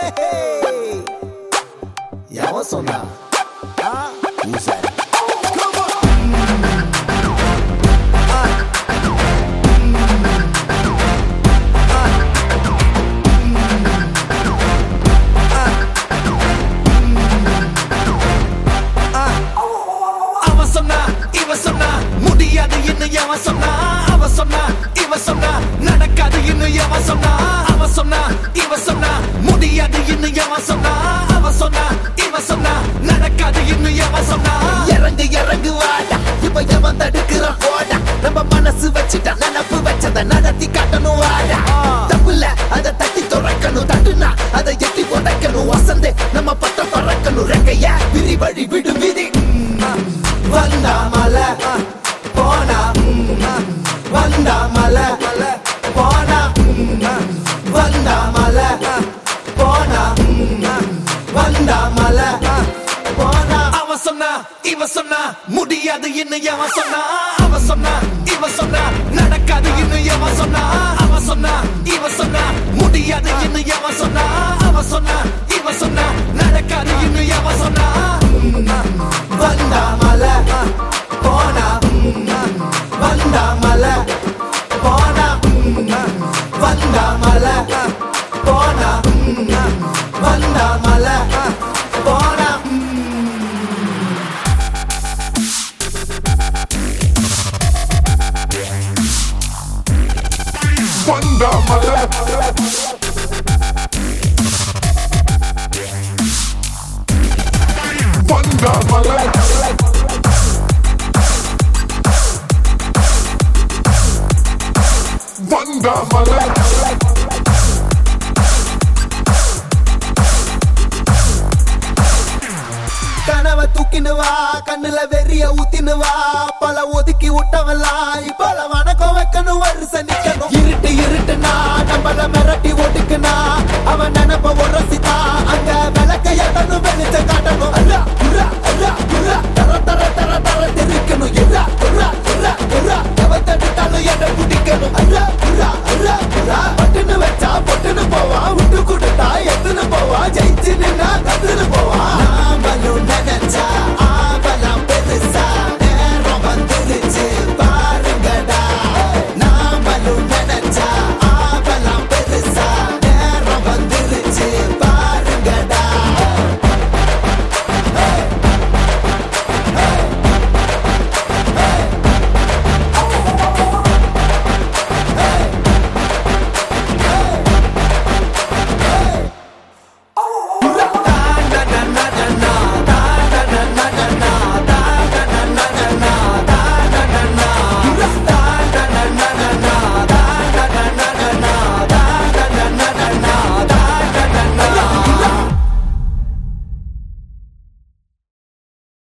யாவன் சொன்னா ஊசாரி முடியாது இன்னும் எவன் சொன்னா அவ சொன்னா இவ சொன்னா நடக்காது இன்னும் எவன் சொன்னா அவ சொன்னா இவ சொன்னா முடியாது இன்னும் எவன் சொன்னா அவ சொன்னா இவ சொன்னா நடக்காது இன்னும் எவன் சொன்னா இறங்கு இறங்கு வாடா இப்ப எவன் தடுக்கிறான் போடா நம்ம மனசு வச்சுட்டா நினப்பு வச்சத நடத்தி காட்டணும் வாடா தப்புல அதை தட்டி துறக்கணும் தட்டுனா அதை எட்டி உடைக்கணும் வசந்தே நம்ம பட்ட பறக்கணும் ரெக்கைய விரி வழி விடு விதி வந்தா மலை போனா வந்தா மலை போனா வந்தா மலை போனா வந்தா மலை போனா அவ சொன்னா இவ சொன்னா முடியாது இன்னும் எவன் சொன்னா அவ சொன்னா இவ சொன்னா நடக்காது இன்னும் எவன் சொன்னா அவ சொன்னா இவ சொன்னா முடியாது இன்னும் எவன் சொன்னா அவ சொன்னா இவ சொன்னா நடக்காது இன்னும் எவன் சொன்னா வந்தா மலை போனா வந்தா மலை போனா வந்தா மலை போனா வந்தா மலை போனா வந்தா மலை வந்தா மலை வந்தா மலை கனவ தூக்கினுவா கண்ணுல வெறிய ஊத்தினுவா பல ஒதுக்கி விட்டவெல்லாம் இப்பல வணக்கம் வைக்கணும் வருஷ நிக்கணும் இருட்டு இருட்டுனா நம்மள மிரட்டி ஒடுக்குனா அவன் நினைப்ப உரசித்தா அங்க விளக்க எட்டணும் வெளிச்ச காட்டணும் அல்ல உரா அல்ல உரா தர தர தர தர தெரிக்கணும் எரா உரா உரா உரா எவ தடுத்தாலும் என்ன பிடிக்கணும் அல்ல உரா அல்ல உரா